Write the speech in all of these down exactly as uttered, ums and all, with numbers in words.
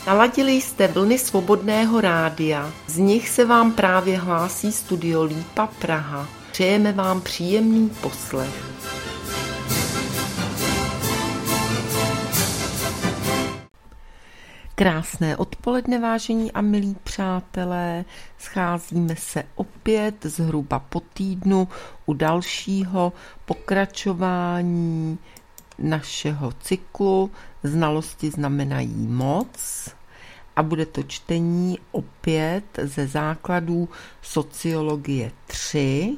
Naladili jste vlny Svobodného rádia, z nich se vám právě hlásí Studio Lípa Praha. Přejeme vám příjemný poslech. Krásné odpoledne, vážení a milí přátelé, scházíme se opět zhruba po týdnu u dalšího pokračování našeho cyklu Znalosti znamenají moc a bude to čtení opět ze základů sociologie tři.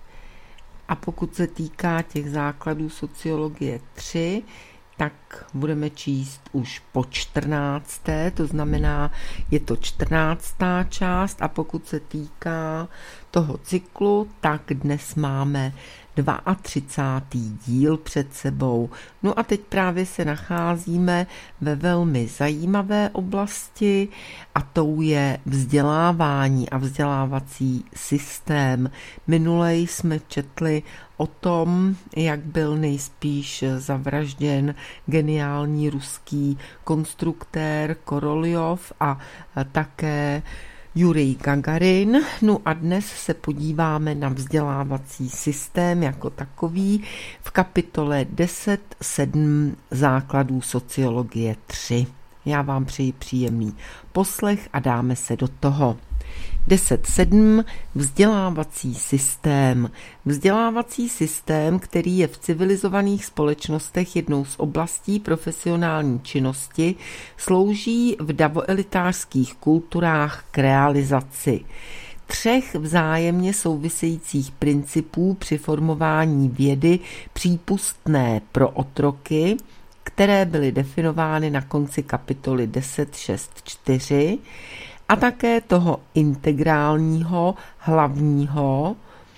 A pokud se týká těch základů sociologie tři, tak budeme číst už po čtrnácté, to znamená, je to čtrnáctá část a pokud se týká toho cyklu, tak dnes máme třicátý druhý díl před sebou. No a teď právě se nacházíme ve velmi zajímavé oblasti a tou je vzdělávání a vzdělávací systém. Minule jsme četli o tom, jak byl nejspíš zavražděn geniální ruský konstruktér Koroljov a také Jurij Gagarin. No a dnes se podíváme na vzdělávací systém jako takový v kapitole deset sedm základů sociologie tři. Já vám přeji příjemný poslech a dáme se do toho. deset sedm Vzdělávací systém. Vzdělávací systém, který je v civilizovaných společnostech jednou z oblastí profesionální činnosti, slouží v davoelitářských kulturách k realizaci třech vzájemně souvisejících principů při formování vědy přípustné pro otroky, které byly definovány na konci kapitoly deset šest čtyři, a také toho integrálního, hlavního,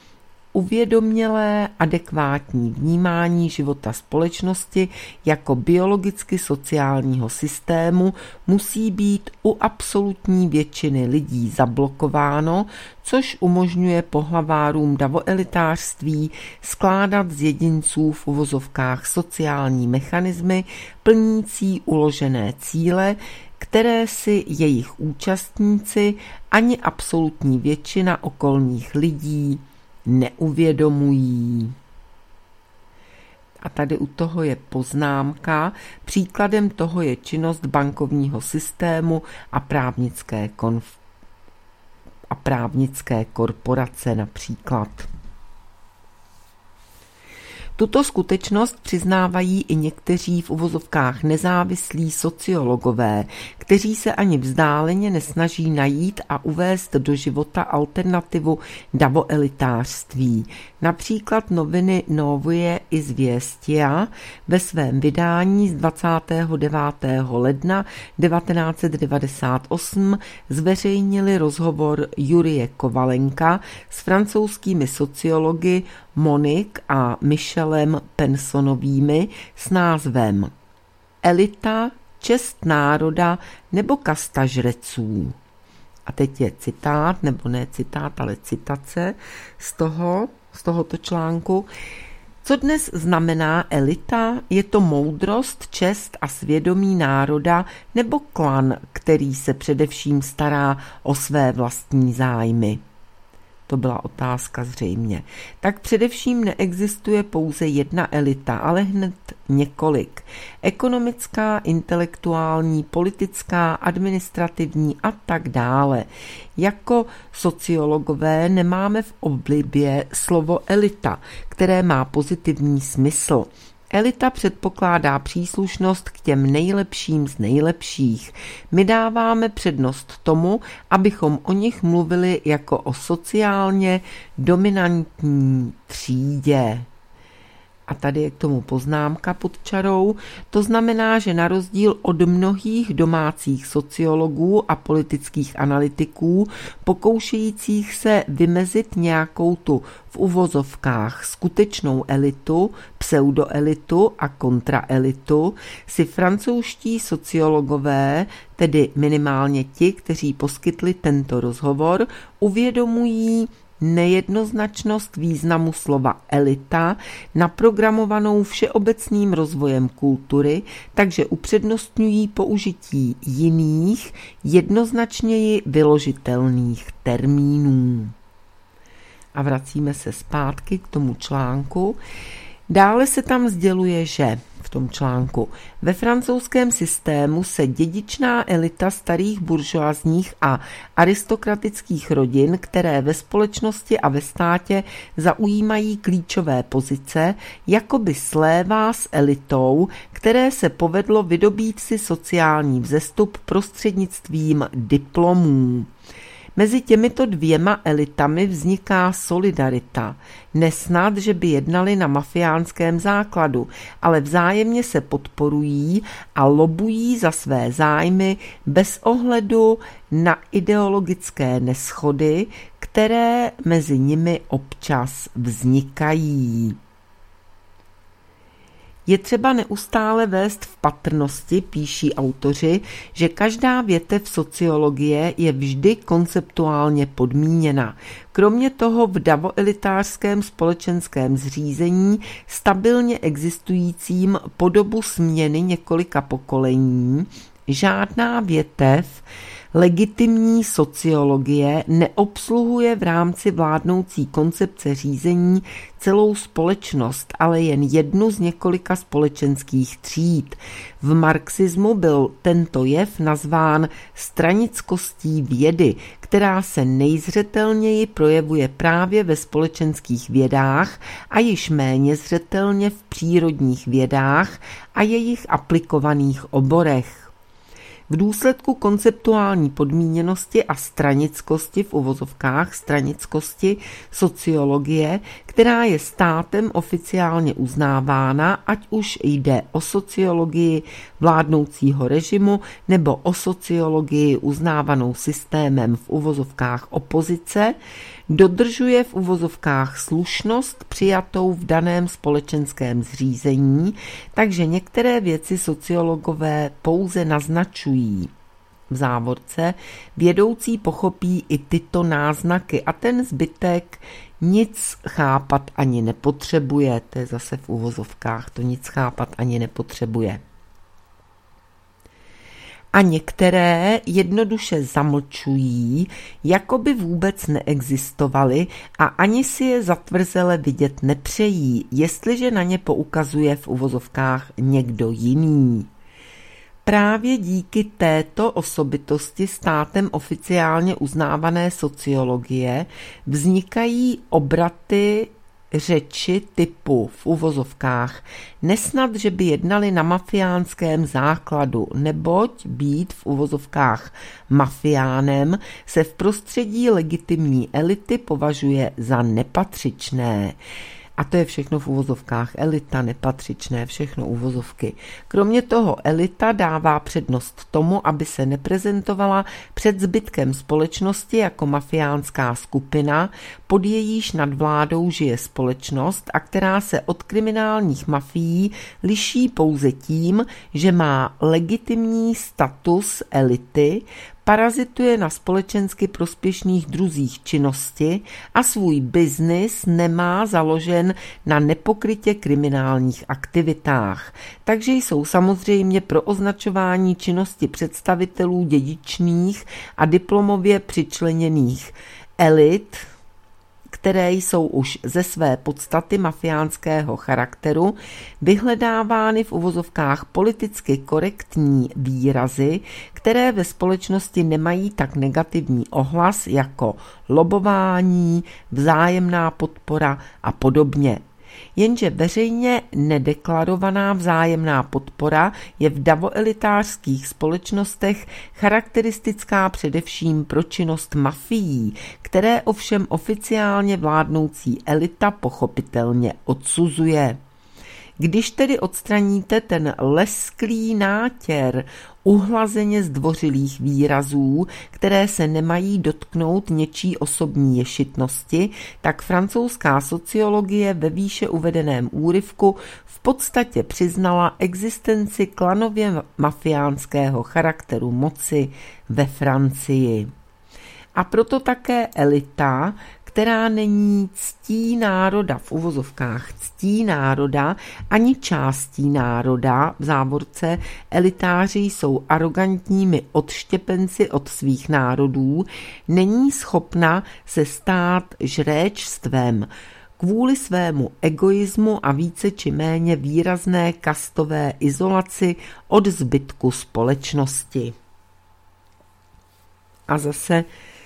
uvědomělé, adekvátní vnímání života společnosti jako biologicky sociálního systému musí být u absolutní většiny lidí zablokováno, což umožňuje pohlavárům davoelitářství skládat z jedinců v uvozovkách sociální mechanismy plnící uložené cíle, které si jejich účastníci ani absolutní většina okolních lidí neuvědomují. A tady u toho je poznámka. Příkladem toho je činnost bankovního systému a právnické, konf- a právnické korporace například. Tuto skutečnost přiznávají i někteří v uvozovkách nezávislí sociologové, kteří se ani vzdáleně nesnaží najít a uvést do života alternativu davoelitářství. Například noviny Novoje Izvěstia ve svém vydání z dvacátého devátého ledna devatenáct set devadesát osm zveřejnili rozhovor Jurije Kovalenka s francouzskými sociology Monique a Michelem Pensonovými s názvem Elita, čest národa nebo kasta žreců. A teď je citát, nebo ne citát, ale citace z toho, z tohoto článku. Co dnes znamená elita? Je to moudrost, čest a svědomí národa nebo klan, který se především stará o své vlastní zájmy? To byla otázka zřejmě. Tak především neexistuje pouze jedna elita, ale hned několik. Ekonomická, intelektuální, politická, administrativní a tak dále. Jako sociologové nemáme v oblibě slovo elita, které má pozitivní smysl. Elita předpokládá příslušnost k těm nejlepším z nejlepších. My dáváme přednost tomu, abychom o nich mluvili jako o sociálně dominantní třídě. A tady je k tomu poznámka pod čarou. To znamená, že na rozdíl od mnohých domácích sociologů a politických analytiků, pokoušejících se vymezit nějakou tu v uvozovkách skutečnou elitu, pseudoelitu a kontraelitu, si francouzští sociologové, tedy minimálně ti, kteří poskytli tento rozhovor, uvědomují nejednoznačnost významu slova elita, naprogramovanou všeobecným rozvojem kultury, takže upřednostňují použití jiných, jednoznačněji vyložitelných termínů. A vracíme se zpátky k tomu článku. Dále se tam sděluje, že v tom článku ve francouzském systému se dědičná elita starých buržoazních a aristokratických rodin, které ve společnosti a ve státě zaujímají klíčové pozice, jakoby slévá s elitou, které se povedlo vydobít si sociální vzestup prostřednictvím diplomů. Mezi těmito dvěma elitami vzniká solidarita. Nesnad, že by jednali na mafiánském základu, ale vzájemně se podporují a lobují za své zájmy bez ohledu na ideologické neschody, které mezi nimi občas vznikají. Je třeba neustále vést v patrnosti, píší autoři, že každá větev sociologie je vždy konceptuálně podmíněna. Kromě toho v davoelitářském společenském zřízení, stabilně existujícím po dobu směny několika pokolení, žádná větev legitimní sociologie neobsluhuje v rámci vládnoucí koncepce řízení celou společnost, ale jen jednu z několika společenských tříd. V marxismu byl tento jev nazván stranickostí vědy, která se nejzřetelněji projevuje právě ve společenských vědách a již méně zřetelně v přírodních vědách a jejich aplikovaných oborech. V důsledku konceptuální podmíněnosti a stranickosti v uvozovkách stranickosti sociologie, která je státem oficiálně uznávána, ať už jde o sociologii vládnoucího režimu nebo o sociologii uznávanou systémem v uvozovkách opozice, dodržuje v uvozovkách slušnost přijatou v daném společenském zřízení, takže některé věci sociologové pouze naznačují. V závorce vědoucí pochopí i tyto náznaky a ten zbytek nic chápat ani nepotřebuje. To je zase v uvozovkách, to nic chápat ani nepotřebuje. A některé jednoduše zamlčují, jako by vůbec neexistovaly a ani si je zatvrzele vidět nepřejí, jestliže na ně poukazuje v uvozovkách někdo jiný. Právě díky této osobitosti státem oficiálně uznávané sociologie vznikají obraty řeči typu v uvozovkách nesnad, že by jednali na mafiánském základu, neboť být v uvozovkách mafiánem se v prostředí legitimní elity považuje za nepatřičné. A to je všechno v uvozovkách. Elita, nepatřičné, všechno uvozovky. Kromě toho elita dává přednost tomu, aby se neprezentovala před zbytkem společnosti jako mafiánská skupina, pod jejíž nadvládou žije společnost a která se od kriminálních mafií liší pouze tím, že má legitimní status elity, parazituje na společensky prospěšných druzích činnosti a svůj biznis nemá založen na nepokrytě kriminálních aktivitách. Takže jsou samozřejmě pro označování činnosti představitelů dědičných a diplomově přičleněných elit, které jsou už ze své podstaty mafiánského charakteru, vyhledávány v uvozovkách politicky korektní výrazy, které ve společnosti nemají tak negativní ohlas jako lobování, vzájemná podpora a podobně. Jenže veřejně nedeklarovaná vzájemná podpora je v davoelitářských společnostech charakteristická především pro činnost mafií, které ovšem oficiálně vládnoucí elita pochopitelně odsuzuje. Když tedy odstraníte ten lesklý nátěr uhlazeně zdvořilých výrazů, které se nemají dotknout něčí osobní ješitnosti, tak francouzská sociologie ve výše uvedeném úryvku v podstatě přiznala existenci klanově mafiánského charakteru moci ve Francii. A proto také elita, která není ctí národa, v uvozovkách ctí národa, ani částí národa, v závorce elitáři jsou arrogantními odštěpenci od svých národů, není schopna se stát žréčstvem, kvůli svému egoismu a více či méně výrazné kastové izolaci od zbytku společnosti. A zase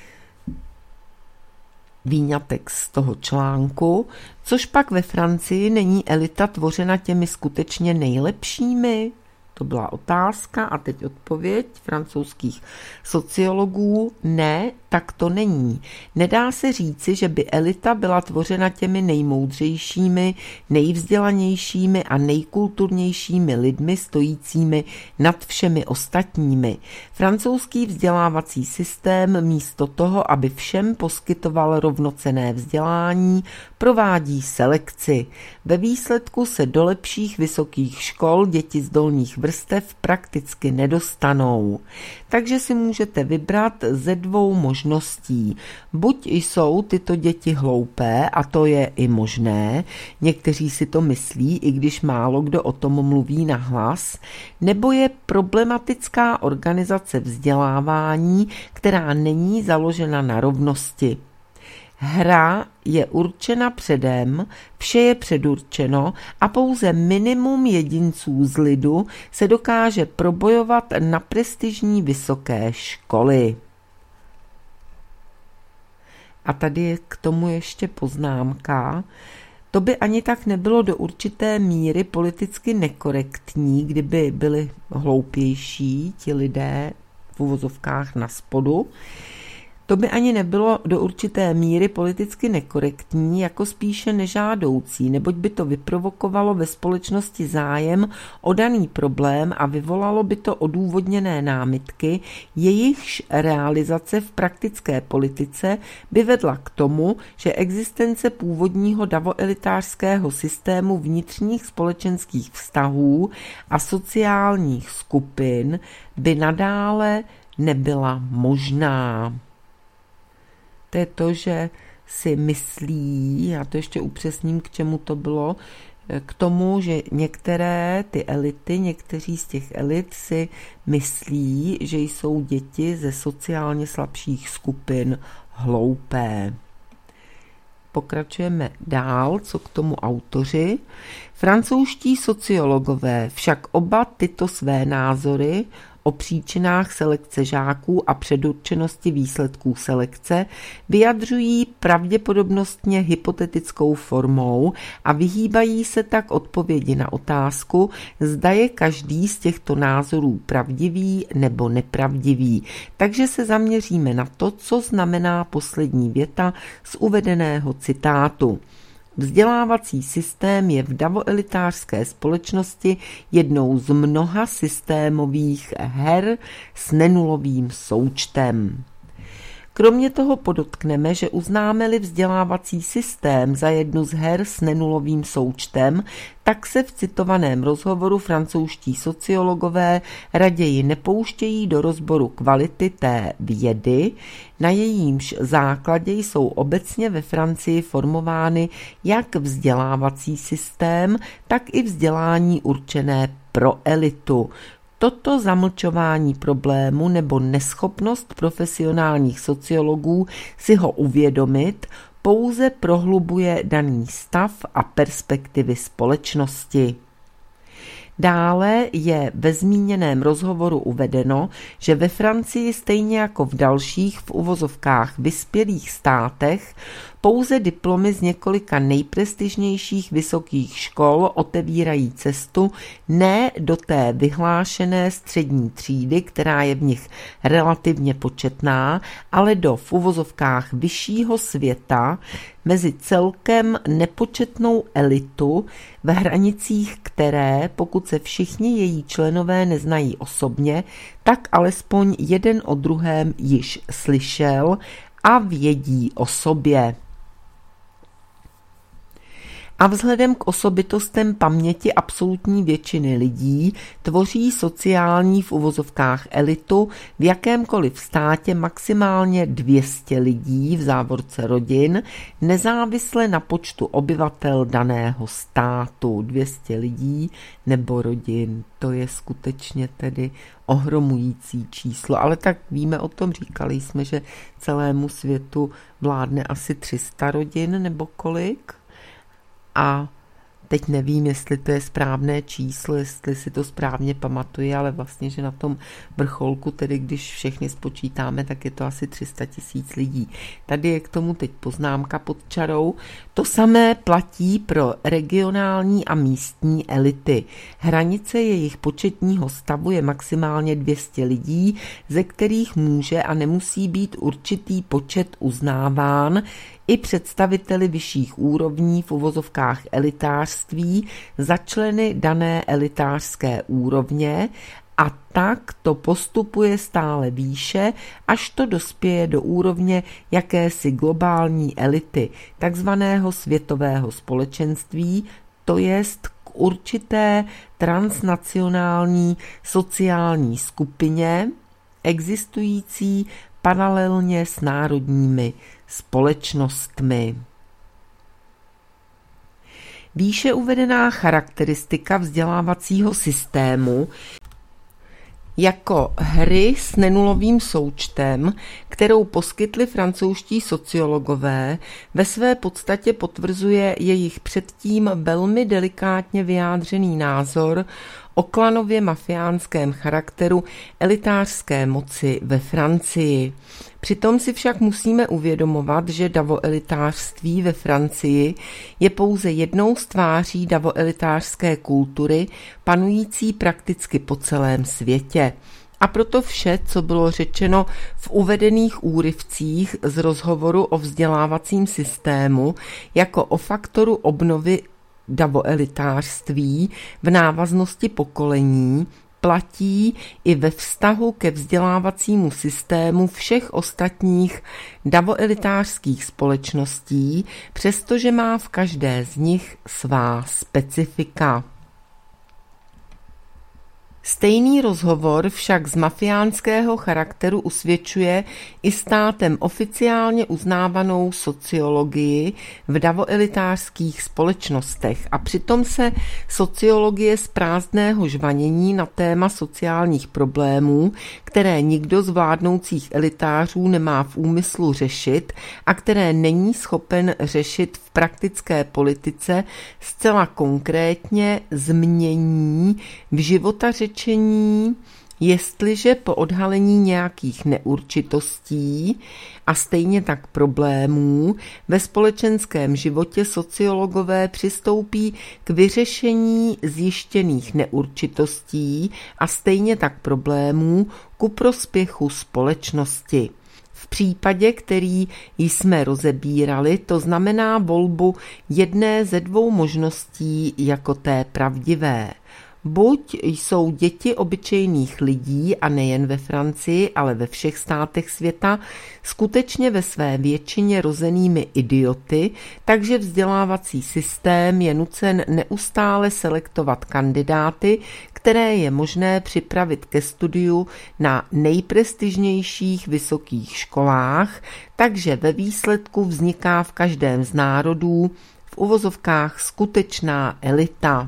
výňatek z toho článku, což pak ve Francii není elita tvořena těmi skutečně nejlepšími? To byla otázka a teď odpověď francouzských sociologů. Ne, tak to není. Nedá se říci, že by elita byla tvořena těmi nejmoudřejšími, nejvzdělanějšími a nejkulturnějšími lidmi stojícími nad všemi ostatními. Francouzský vzdělávací systém místo toho, aby všem poskytoval rovnocenné vzdělání, provádí selekci. Ve výsledku se do lepších vysokých škol děti z dolních vrstev prakticky nedostanou. Takže si můžete vybrat ze dvou možností. Buď jsou tyto děti hloupé, a to je i možné, někteří si to myslí, i když málo kdo o tom mluví nahlas, nebo je problematická organizace vzdělávání, která není založena na rovnosti. Hra je určena předem, vše je předurčeno a pouze minimum jedinců z lidu se dokáže probojovat na prestižní vysoké školy. A tady je k tomu ještě poznámka. To by ani tak nebylo do určité míry politicky nekorektní, kdyby byli hloupější ti lidé v uvozovkách na spodu. To by ani nebylo do určité míry politicky nekorektní, jako spíše nežádoucí, neboť by to vyprovokovalo ve společnosti zájem o daný problém a vyvolalo by to odůvodněné námitky, jejichž realizace v praktické politice by vedla k tomu, že existence původního davoelitářského systému vnitřních společenských vztahů a sociálních skupin by nadále nebyla možná. To je to, že si myslí, já to ještě upřesním, k čemu to bylo, k tomu, že některé ty elity, někteří z těch elit si myslí, že jsou děti ze sociálně slabších skupin hloupé. Pokračujeme dál, co k tomu autoři. Francouzští sociologové však oba tyto své názory o příčinách selekce žáků a předurčenosti výsledků selekce vyjadřují pravděpodobnostně hypotetickou formou a vyhýbají se tak odpovědi na otázku, zda je každý z těchto názorů pravdivý nebo nepravdivý. Takže se zaměříme na to, co znamená poslední věta z uvedeného citátu. Vzdělávací systém je v davoelitářské společnosti jednou z mnoha systémových her s nenulovým součtem. Kromě toho podotkneme, že uznáme-li vzdělávací systém za jednu z her s nenulovým součtem, tak se v citovaném rozhovoru francouzští sociologové raději nepouštějí do rozboru kvality té vědy, na jejímž základě jsou obecně ve Francii formovány jak vzdělávací systém, tak i vzdělání určené pro elitu. Toto zamlčování problému nebo neschopnost profesionálních sociologů si ho uvědomit pouze prohlubuje daný stav a perspektivy společnosti. Dále je ve zmíněném rozhovoru uvedeno, že ve Francii stejně jako v dalších v uvozovkách vyspělých státech pouze diplomy z několika nejprestižnějších vysokých škol otevírají cestu ne do té vyhlášené střední třídy, která je v nich relativně početná, ale do v uvozovkách vyššího světa mezi celkem nepočetnou elitu, v hranicích které, pokud se všichni její členové neznají osobně, tak alespoň jeden o druhém již slyšel a vědí o sobě. A vzhledem k osobitostem paměti absolutní většiny lidí tvoří sociální v uvozovkách elitu v jakémkoliv státě maximálně dvě stě lidí v závorce rodin, nezávisle na počtu obyvatel daného státu. dvě stě lidí nebo rodin, to je skutečně tedy ohromující číslo, ale tak víme o tom, říkali jsme, že celému světu vládne asi tři sta rodin nebo kolik. A teď nevím, jestli to je správné číslo, jestli si to správně pamatuji, ale vlastně, že na tom vrcholku, tedy když všechny spočítáme, tak je to asi tři sta tisíc lidí. Tady je k tomu teď poznámka pod čarou. To samé platí pro regionální a místní elity. Hranice jejich početního stavu je maximálně dvě stě lidí, ze kterých může a nemusí být určitý počet uznáván i představiteli vyšších úrovní v uvozovkách elitářství za členy dané elitářské úrovně, a tak to postupuje stále výše, až to dospěje do úrovně jakési globální elity, takzvaného světového společenství, to jest k určité transnacionální sociální skupině, existující paralelně s národními společnostmi. Výše uvedená charakteristika vzdělávacího systému jako hry s nenulovým součtem, kterou poskytli francouzští sociologové, ve své podstatě potvrzuje jejich předtím velmi delikátně vyjádřený názor o klanově mafiánském charakteru elitářské moci ve Francii. Přitom si však musíme uvědomovat, že davoelitářství ve Francii je pouze jednou z tváří davoelitářské kultury, panující prakticky po celém světě. A proto vše, co bylo řečeno v uvedených úryvcích z rozhovoru o vzdělávacím systému jako o faktoru obnovy davoelitářství v návaznosti pokolení, platí i ve vztahu ke vzdělávacímu systému všech ostatních davoelitářských společností, přestože má v každé z nich svá specifika. Stejný rozhovor však z mafiánského charakteru usvědčuje i státem oficiálně uznávanou sociologii v davoelitářských společnostech a přitom se sociologie z prázdného žvanění na téma sociálních problémů, které nikdo z vládnoucích elitářů nemá v úmyslu řešit a které není schopen řešit v praktické politice, zcela konkrétně změní v životařečení, jestliže po odhalení nějakých neurčitostí a stejně tak problémů ve společenském životě sociologové přistoupí k vyřešení zjištěných neurčitostí a stejně tak problémů ku prospěchu společnosti. V případě, který jsme rozebírali, to znamená volbu jedné ze dvou možností jako té pravdivé. Buď jsou děti obyčejných lidí, a nejen ve Francii, ale ve všech státech světa, skutečně ve své většině rozenými idioty, takže vzdělávací systém je nucen neustále selektovat kandidáty, které je možné připravit ke studiu na nejprestižnějších vysokých školách, takže ve výsledku vzniká v každém z národů v uvozovkách skutečná elita.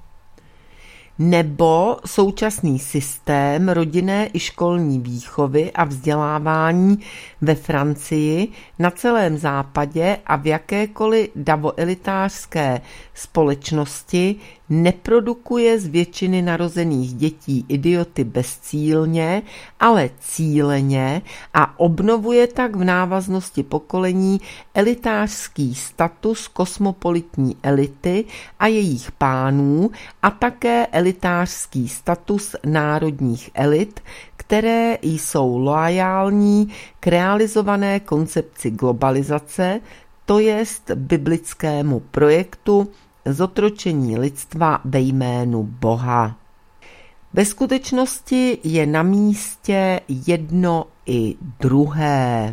Nebo současný systém rodinné i školní výchovy a vzdělávání ve Francii, na celém západě a v jakékoliv davoelitářské společnosti neprodukuje z většiny narozených dětí idioty bezcílně, ale cíleně a obnovuje tak v návaznosti pokolení elitářský status kosmopolitní elity a jejich pánů a také elitářský status národních elit, které jsou loajální k realizované koncepci globalizace, to jest biblickému projektu zotročení lidstva ve jménu Boha. Ve skutečnosti je na místě jedno i druhé.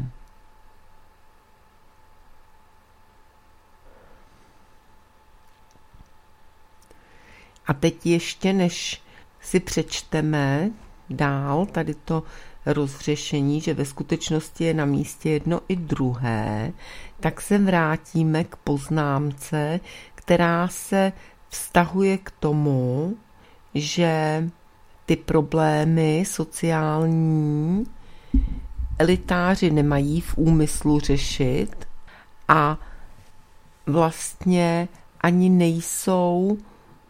A teď ještě, než si přečteme dál tady to rozřešení, že ve skutečnosti je na místě jedno i druhé, tak se vrátíme k poznámce, která se vztahuje k tomu, že ty problémy sociální elitáři nemají v úmyslu řešit a vlastně ani nejsou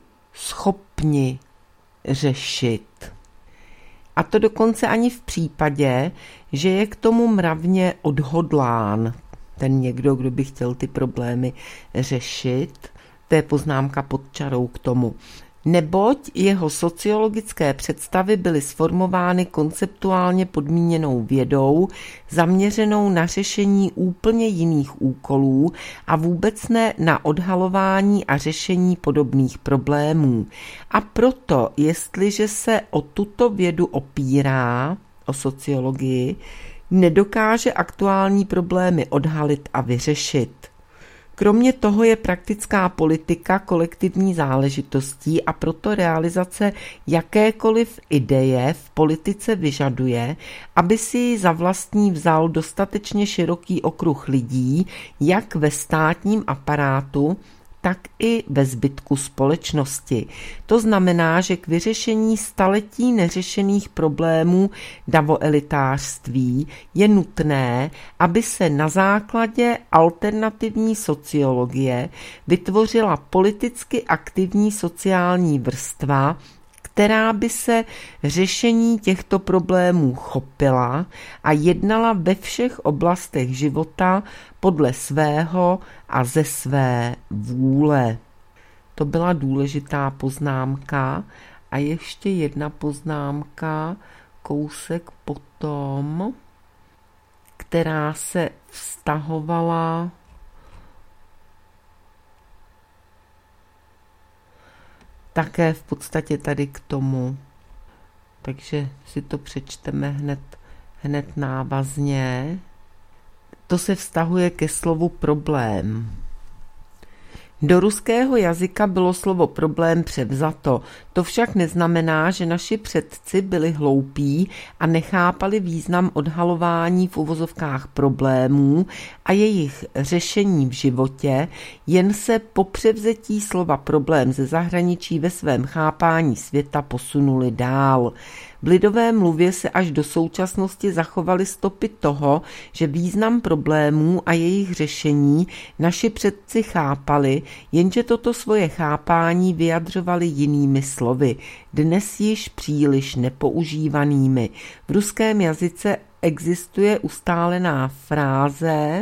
schopni řešit. A to dokonce ani v případě, že je k tomu mravně odhodlán ten někdo, kdo by chtěl ty problémy řešit. To je poznámka pod čarou k tomu. Neboť jeho sociologické představy byly sformovány konceptuálně podmíněnou vědou, zaměřenou na řešení úplně jiných úkolů a vůbec ne na odhalování a řešení podobných problémů. A proto, jestliže se o tuto vědu opírá, o sociologii, nedokáže aktuální problémy odhalit a vyřešit. Kromě toho je praktická politika kolektivní záležitostí a proto realizace jakékoliv ideje v politice vyžaduje, aby si ji za vlastní vzal dostatečně široký okruh lidí, jak ve státním aparátu, tak i ve zbytku společnosti. To znamená, že k vyřešení staletí neřešených problémů davoelitářství je nutné, aby se na základě alternativní sociologie vytvořila politicky aktivní sociální vrstva, která by se řešení těchto problémů chopila a jednala ve všech oblastech života podle svého a ze své vůle. To byla důležitá poznámka. A ještě jedna poznámka, kousek potom, která se vztahovala také v podstatě tady k tomu. Takže si to přečteme hned, hned návazně. To se vztahuje ke slovu problém. Do ruského jazyka bylo slovo problém převzato. To však neznamená, že naši předci byli hloupí a nechápali význam odhalování v uvozovkách problémů a jejich řešení v životě, jen se po převzetí slova problém ze zahraničí ve svém chápání světa posunuli dál. V lidové mluvě se až do současnosti zachovaly stopy toho, že význam problémů a jejich řešení naši předci chápali, jenže toto svoje chápání vyjadřovali jinými slovy, dnes již příliš nepoužívanými. V ruském jazyce existuje ustálená fráze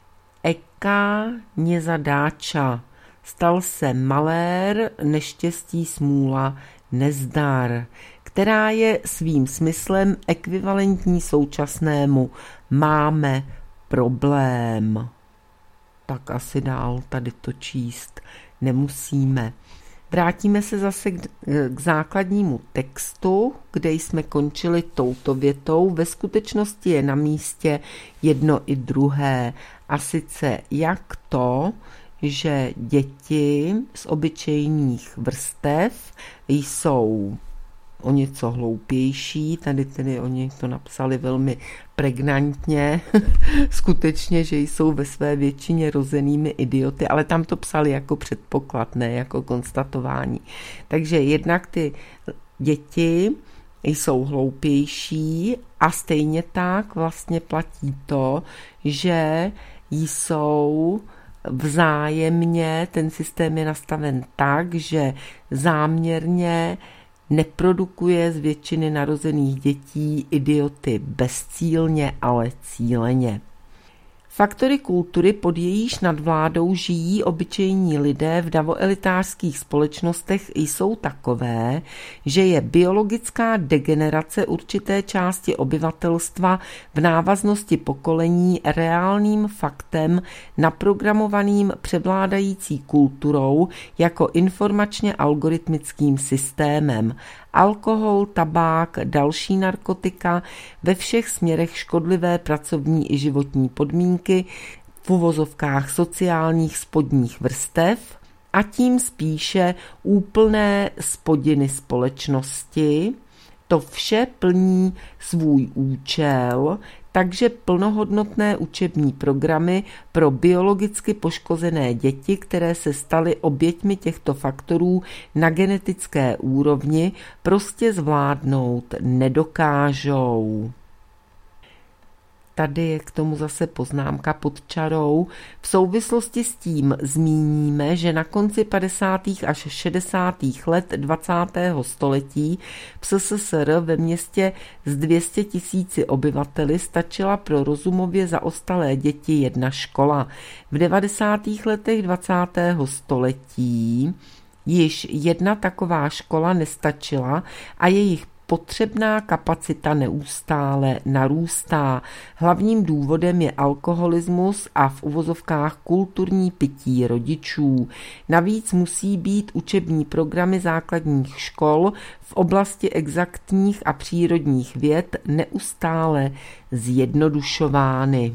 Eka nezadáča. Stal se malér, neštěstí, smůla, nezdar, která je svým smyslem ekvivalentní současnému máme problém. Tak asi dál tady to číst nemusíme. Vrátíme se zase k, k základnímu textu, kde jsme končili touto větou. Ve skutečnosti je na místě jedno i druhé. A sice jak to, že děti z obyčejných vrstev jsou o něco hloupější, tady tedy oni to napsali velmi pregnantně, skutečně, že jsou ve své většině rozenými idioty, ale tam to psali jako předpoklad, ne jako konstatování. Takže jednak ty děti jsou hloupější a stejně tak vlastně platí to, že jsou vzájemně, ten systém je nastaven tak, že záměrně neprodukuje z většiny narozených dětí idioty bezcílně, ale cíleně. Faktory kultury, pod jejíž nadvládou žijí obyčejní lidé v davoelitářských společnostech, jsou takové, že je biologická degenerace určité části obyvatelstva v návaznosti pokolení reálným faktem naprogramovaným převládající kulturou jako informačně algoritmickým systémem. Alkohol, tabák, další narkotika, ve všech směrech škodlivé pracovní i životní podmínky, v uvozovkách sociálních spodních vrstev, a tím spíše úplné spodiny společnosti. To vše plní svůj účel, takže plnohodnotné učební programy pro biologicky poškozené děti, které se staly oběťmi těchto faktorů na genetické úrovni, prostě zvládnout nedokážou. Tady je k tomu zase poznámka pod čarou. V souvislosti s tím zmíníme, že na konci padesátých až šedesátých let dvacátého století v S S S R ve městě s dvě stě tisíci obyvateli stačila pro rozumově zaostalé děti jedna škola. V devadesátých letech dvacátého století již jedna taková škola nestačila a jejich potřebná kapacita neustále narůstá. Hlavním důvodem je alkoholismus a v uvozovkách kulturní pití rodičů. Navíc musí být učební programy základních škol v oblasti exaktních a přírodních věd neustále zjednodušovány.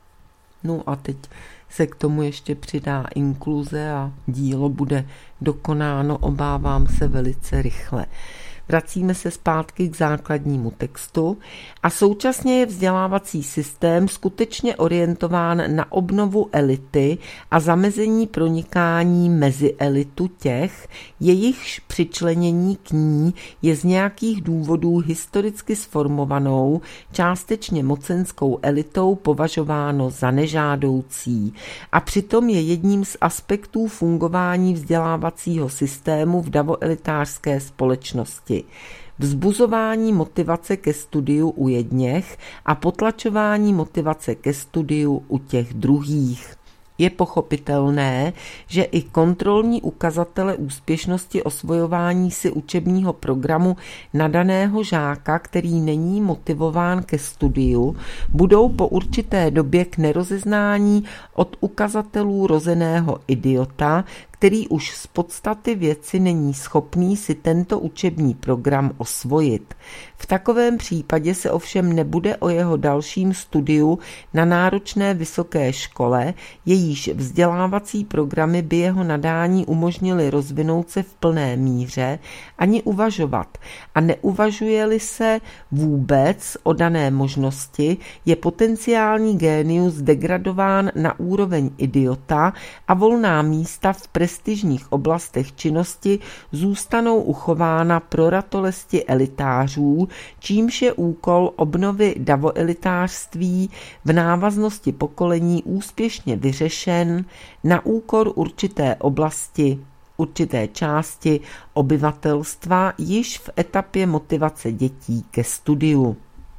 No a teď se k tomu ještě přidá inkluze a dílo bude dokonáno, obávám se, velice rychle. Vracíme se zpátky k základnímu textu a současně je vzdělávací systém skutečně orientován na obnovu elity a zamezení pronikání mezi elitu těch, jejichž přičlenění k ní je z nějakých důvodů historicky sformovanou, částečně mocenskou elitou považováno za nežádoucí a přitom je jedním z aspektů fungování vzdělávacího systému v davoelitářské společnosti. Vzbuzování motivace ke studiu u jedněch a potlačování motivace ke studiu u těch druhých. Je pochopitelné, že i kontrolní ukazatele úspěšnosti osvojování si učebního programu na daného žáka, který není motivován ke studiu, budou po určité době k nerozeznání od ukazatelů rozeného idiota, který už z podstaty věci není schopný si tento učební program osvojit. V takovém případě se ovšem nebude o jeho dalším studiu na náročné vysoké škole, jejíž vzdělávací programy by jeho nadání umožnily rozvinout se v plné míře, ani uvažovat. A neuvažuje-li se vůbec o dané možnosti, je potenciální génius degradován na úroveň idiota a volná místa v prestižních oblastech činnosti zůstanou uchována pro ratolesti elitářů, čímž je úkol obnovy davoelitářství v návaznosti pokolení úspěšně vyřešen na úkor určité oblasti, určité části obyvatelstva již v etapě motivace dětí ke studiu.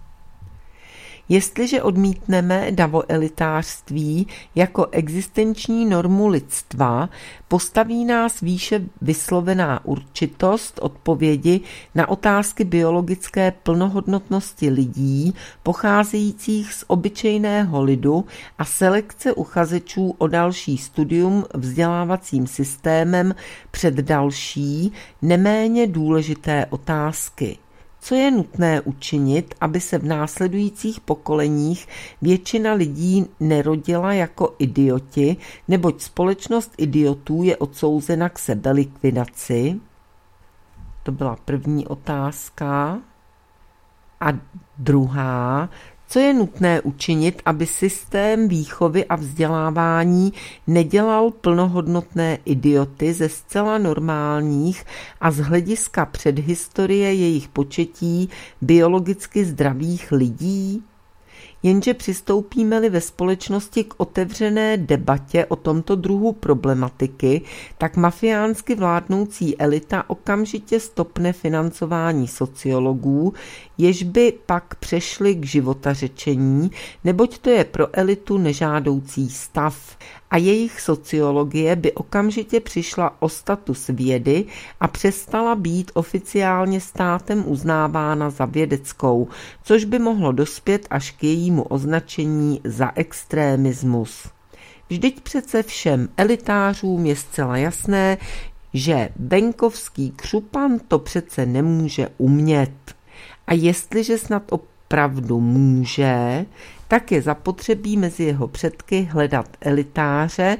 Jestliže odmítneme davoelitářství jako existenční normu lidstva, postaví nás výše vyslovená určitost odpovědi na otázky biologické plnohodnotnosti lidí, pocházejících z obyčejného lidu a selekce uchazečů o další studium vzdělávacím systémem před další, neméně důležité otázky. Co je nutné učinit, aby se v následujících pokoleních většina lidí nerodila jako idioti, neboť společnost idiotů je odsouzena k sebelikvidaci? To byla první otázka. A druhá, co je nutné učinit, aby systém výchovy a vzdělávání nedělal plnohodnotné idioty ze zcela normálních a z hlediska předhistorie jejich početí biologicky zdravých lidí? Jenže přistoupíme-li ve společnosti k otevřené debatě o tomto druhu problematiky, tak mafiánsky vládnoucí elita okamžitě stopne financování sociologů, jež by pak přešli k životařečení, neboť to je pro elitu nežádoucí stav. A jejich sociologie by okamžitě přišla o status vědy a přestala být oficiálně státem uznávána za vědeckou, což by mohlo dospět až k jejímu označení za extrémismus. Vždyť přece všem elitářům je zcela jasné, že venkovský křupan to přece nemůže umět. A jestliže snad opravdu může, tak je zapotřebí mezi jeho předky hledat elitáře,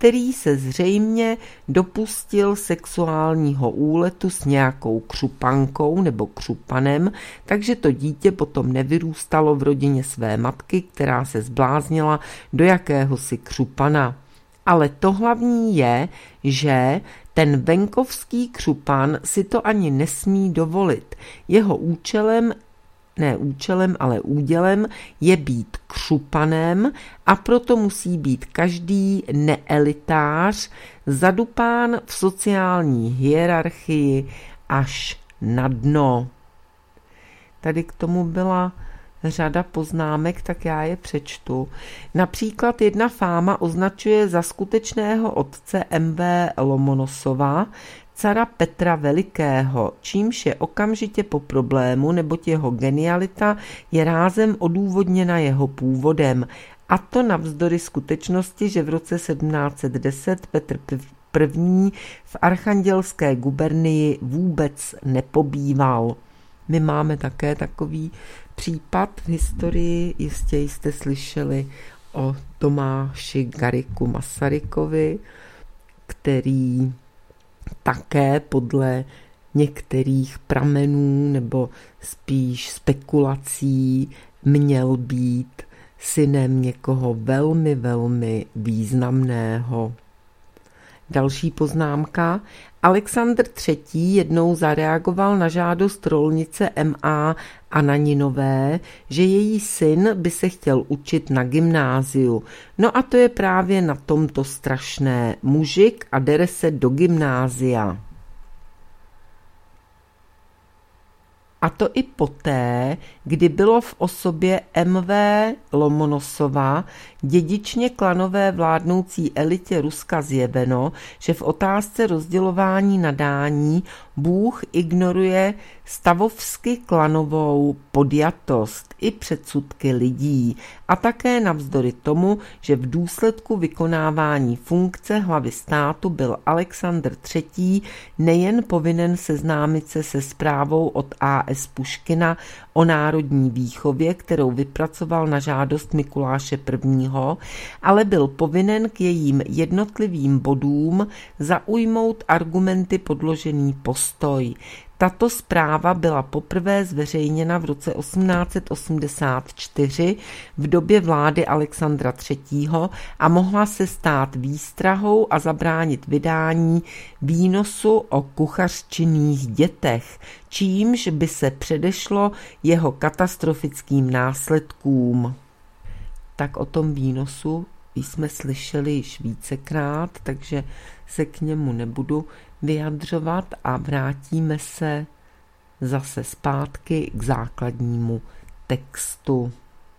který se zřejmě dopustil sexuálního úletu s nějakou křupankou nebo křupanem, takže to dítě potom nevyrůstalo v rodině své matky, která se zbláznila do jakéhosi křupana. Ale to hlavní je, že ten venkovský křupan si to ani nesmí dovolit. Jeho účelem, ne účelem, ale údělem je být křupanem a proto musí být každý neelitář zadupán v sociální hierarchii až na dno. Tady k tomu byla řada poznámek, tak já je přečtu. Například jedna fáma označuje za skutečného otce M V Lomonosova cara Petra Velikého, čímž je okamžitě po problému, neboť jeho genialita je rázem odůvodněna jeho původem. A to navzdory skutečnosti, že v roce sedmnáct set deset Petr I. v Archandělské gubernii vůbec nepobýval. My máme také takový případ v historii, jistě jste slyšeli o Tomáši Garrigu Masarykovi, který také podle některých pramenů nebo spíš spekulací měl být synem někoho velmi, velmi významného. Další poznámka. Alexandr třetí. jednou zareagoval na žádost rolnice M A Ananinové, že její syn by se chtěl učit na gymnáziu. No a to je právě na tomto strašné. Mužik a dere se do gymnázia. A to i poté, kdy bylo v osobě M V Lomonosova dědičně klanové vládnoucí elitě Ruska zjeveno, že v otázce rozdělování nadání Bůh ignoruje stavovsky klanovou podjatost i předsudky lidí a také navzdory tomu, že v důsledku vykonávání funkce hlavy státu byl Alexandr třetí. nejen povinen seznámit se se zprávou od A S Puškina o národní výchově, kterou vypracoval na žádost Mikuláše prvního., ale byl povinen k jejím jednotlivým bodům zaujmout argumenty podložený postoj. Tato zpráva byla poprvé zveřejněna v roce osmnáct set osmdesát čtyři v době vlády Alexandra třetího. a mohla se stát výstrahou a zabránit vydání výnosu o kuchařčinných dětech, čímž by se předešlo jeho katastrofickým následkům. Tak o tom výnosu jsme slyšeli již vícekrát, takže se k němu nebudu vyjadřovat a vrátíme se zase zpátky k základnímu textu.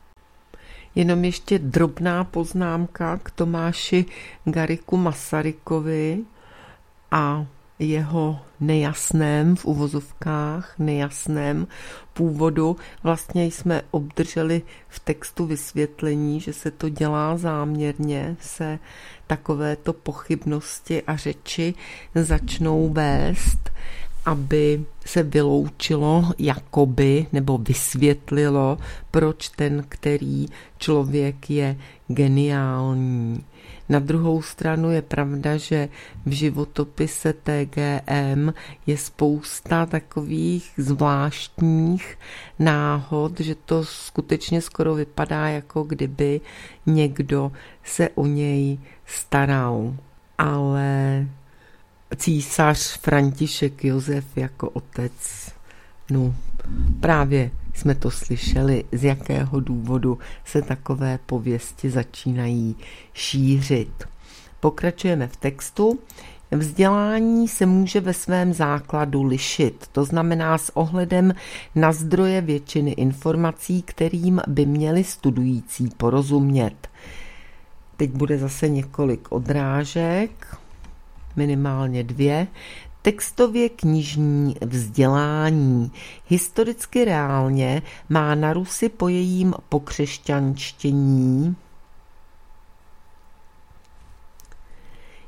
Jenom ještě drobná poznámka k Tomáši Garrigu Masarykovi a jeho nejasném, v uvozovkách, nejasném původu. Vlastně jsme obdrželi v textu vysvětlení, že se to dělá záměrně, se takovéto pochybnosti a řeči začnou vést, aby se vyloučilo jakoby, nebo vysvětlilo, proč ten, který člověk je geniální. Na druhou stranu je pravda, že v životopise T G M je spousta takových zvláštních náhod, že to skutečně skoro vypadá, jako kdyby někdo se o něj staral. Ale císař František Josef jako otec, no právě jsme to slyšeli, z jakého důvodu se takové pověsti začínají šířit. Pokračujeme v textu. Vzdělání se může ve svém základu lišit, to znamená s ohledem na zdroje většiny informací, kterým by měli studující porozumět. Teď bude zase několik odrážek, minimálně dvě. Textově knižní vzdělání. Historicky reálně má na Rusy po jejím pokřesťanštění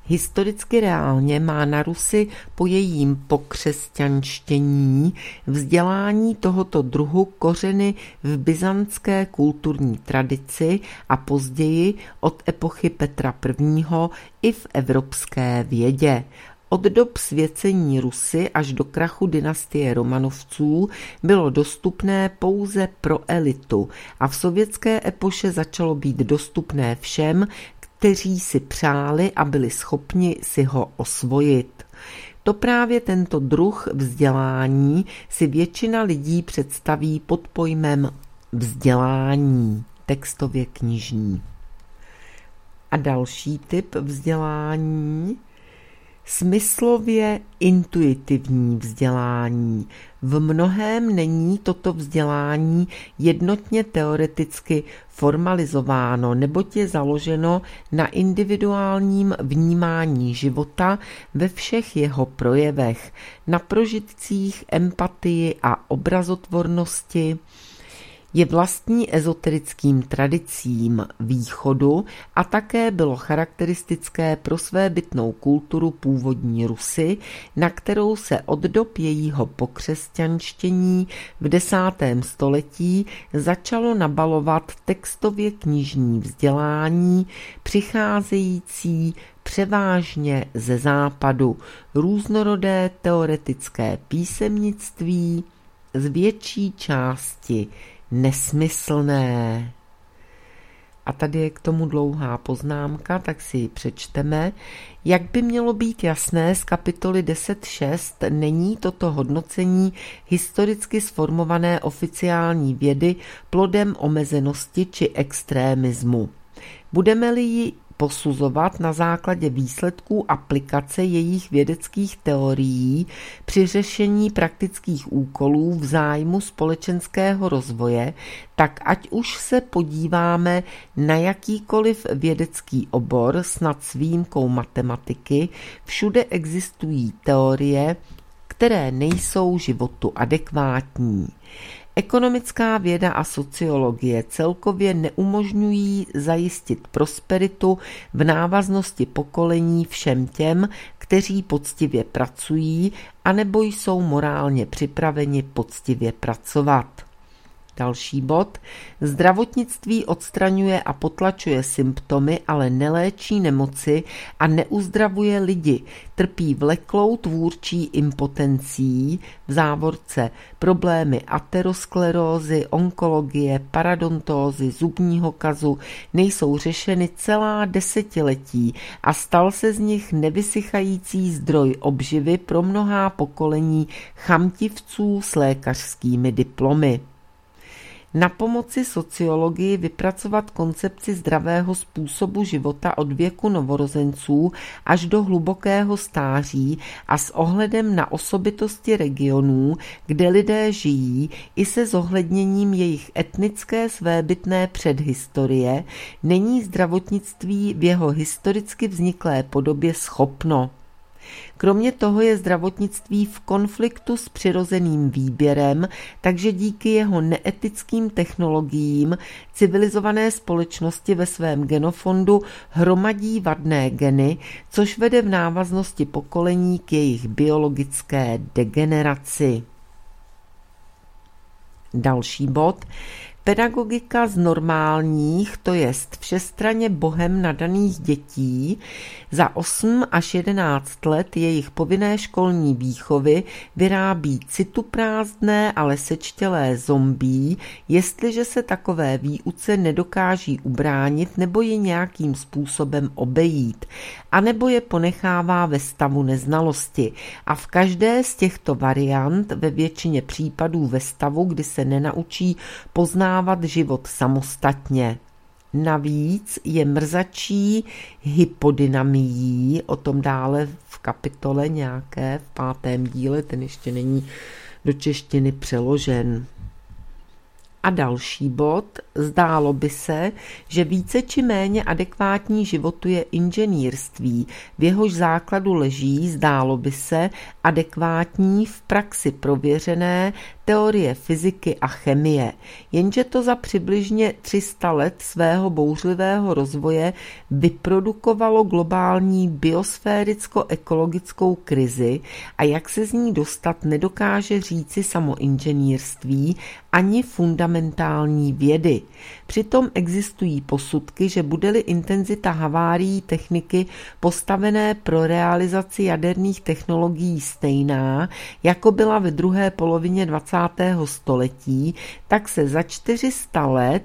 Historicky reálně má na Rusy po jejím pokřesťanštění vzdělání tohoto druhu kořeny v byzantské kulturní tradici a později od epochy Petra prvního. I v evropské vědě. Od dob svěcení Rusy až do krachu dynastie Romanovců bylo dostupné pouze pro elitu a v sovětské epoše začalo být dostupné všem, kteří si přáli a byli schopni si ho osvojit. To právě tento druh vzdělání si většina lidí představí pod pojmem vzdělání, textově knižní. A další typ vzdělání, smyslově intuitivní vzdělání. V mnohém není toto vzdělání jednotně teoreticky formalizováno, neboť je založeno na individuálním vnímání života ve všech jeho projevech, na prožitcích, empatii a obrazotvornosti, je vlastní ezoterickým tradicím východu a také bylo charakteristické pro svébytnou kulturu původní Rusy, na kterou se od dob jejího pokřesťanštění v desátém století začalo nabalovat textově knižní vzdělání, přicházející převážně ze západu, různorodé teoretické písemnictví, z větší části nesmyslné. A tady je k tomu dlouhá poznámka, tak si ji přečteme. Jak by mělo být jasné z kapitoly deset šest, není toto hodnocení historicky sformované oficiální vědy plodem omezenosti či extrémismu. Budeme-li ji posuzovat na základě výsledků aplikace jejich vědeckých teorií při řešení praktických úkolů v zájmu společenského rozvoje, tak ať už se podíváme na jakýkoliv vědecký obor, snad s výjimkou matematiky, všude existují teorie, které nejsou životu adekvátní. Ekonomická věda a sociologie celkově neumožňují zajistit prosperitu v návaznosti pokolení všem těm, kteří poctivě pracují, anebo jsou morálně připraveni poctivě pracovat. Další bod. Zdravotnictví odstraňuje a potlačuje symptomy, ale neléčí nemoci a neuzdravuje lidi. Trpí vleklou tvůrčí impotencí, v závorce problémy aterosklerózy, onkologie, paradontózy, zubního kazu nejsou řešeny celá desetiletí a stal se z nich nevysychající zdroj obživy pro mnohá pokolení chamtivců s lékařskými diplomy. Na pomoci sociologii vypracovat koncepci zdravého způsobu života od věku novorozenců až do hlubokého stáří a s ohledem na osobitosti regionů, kde lidé žijí, i se zohledněním jejich etnické svébytné předhistorie, není zdravotnictví v jeho historicky vzniklé podobě schopno. Kromě toho je zdravotnictví v konfliktu s přirozeným výběrem, takže díky jeho neetickým technologiím civilizované společnosti ve svém genofondu hromadí vadné geny, což vede v návaznosti pokolení k jejich biologické degeneraci. Další bod. Pedagogika z normálních, to jest všestranně Bohem nadaných dětí, za osm až jedenáct let jejich povinné školní výchovy vyrábí cituprázdné, ale sečtělé zombí, jestliže se takové výuce nedokáží ubránit nebo je nějakým způsobem obejít, anebo je ponechává ve stavu neznalosti. A v každé z těchto variant, ve většině případů ve stavu, kdy se nenaučí poznat život samostatně. Navíc je mrzačí hypodynamií, o tom dále v kapitole nějaké, v pátém díle, ten ještě není do češtiny přeložen. A další bod, zdálo by se, že více či méně adekvátní životu je inženýrství, v jehož základu leží, zdálo by se, adekvátní v praxi prověřené teorie fyziky a chemie, jenže to za přibližně tři sta let svého bouřlivého rozvoje vyprodukovalo globální biosféricko-ekologickou krizi a jak se z ní dostat nedokáže říci samo inženýrství ani fundamentální vědy. Přitom existují posudky, že bude-li intenzita havárií techniky postavené pro realizaci jaderných technologií stejná, jako byla ve druhé polovině dvacátého století, tak se za čtyři sta let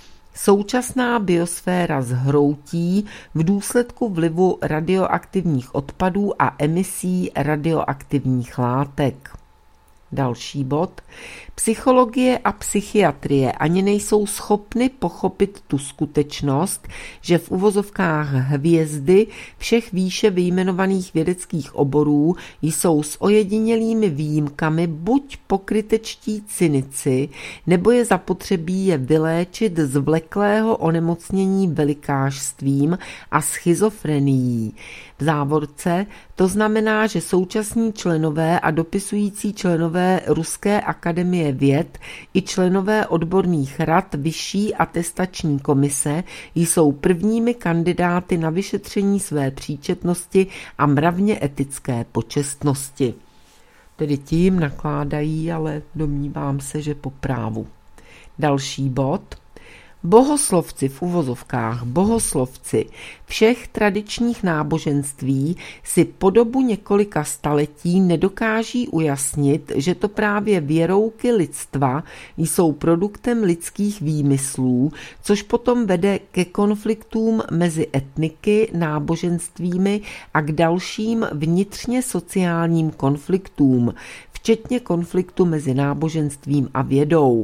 současná biosféra zhroutí v důsledku vlivu radioaktivních odpadů a emisí radioaktivních látek. Další bod. Psychologie a psychiatrie ani nejsou schopny pochopit tu skutečnost, že v uvozovkách hvězdy všech výše vyjmenovaných vědeckých oborů jsou s ojedinělými výjimkami buď pokrytečtí cynici, nebo je zapotřebí je vyléčit z vleklého onemocnění velikášstvím a schizofrenií. V závorce to znamená, že současní členové a dopisující členové Ruské akademie věd i členové odborných rad Vyšší atestační komise jsou prvními kandidáty na vyšetření své příčetnosti a mravně etické počestnosti. Tedy tím nakládají, ale domnívám se, že po právu. Další bod. Bohoslovci v uvozovkách, bohoslovci všech tradičních náboženství si po dobu několika staletí nedokáží ujasnit, že to právě věrouky lidstva jsou produktem lidských výmyslů, což potom vede ke konfliktům mezi etniky, náboženstvími a k dalším vnitřně sociálním konfliktům, včetně konfliktu mezi náboženstvím a vědou.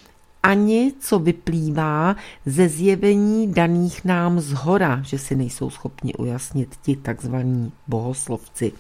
Ani co vyplývá ze zjevení daných nám zhora, že si nejsou schopni ujasnit ti takzvaní bohoslovci,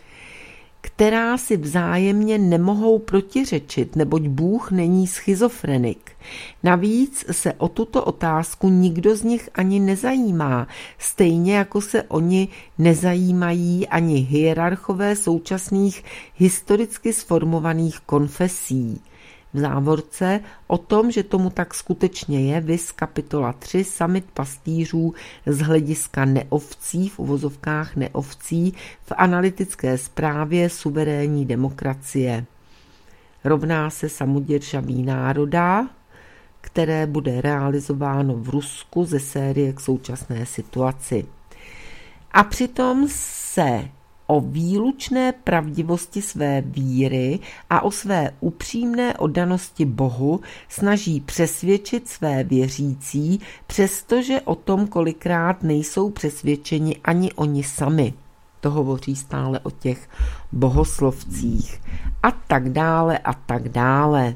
která si vzájemně nemohou protiřečit, neboť Bůh není schizofrenik. Navíc se o tuto otázku nikdo z nich ani nezajímá, stejně jako se oni nezajímají ani hierarchové současných historicky sformovaných konfesí. V závorce o tom, že tomu tak skutečně je, viz kapitola tři Summit pastýřů z hlediska neovcí, v uvozovkách neovcí, v analytické zprávě suverénní demokracie. Rovná se samoděržaví národa, které bude realizováno v Rusku ze série k současné situaci. A přitom se o výlučné pravdivosti své víry a o své upřímné oddanosti Bohu snaží přesvědčit své věřící, přestože o tom kolikrát nejsou přesvědčeni ani oni sami. To hovoří stále o těch bohoslovcích. A tak dále a tak dále.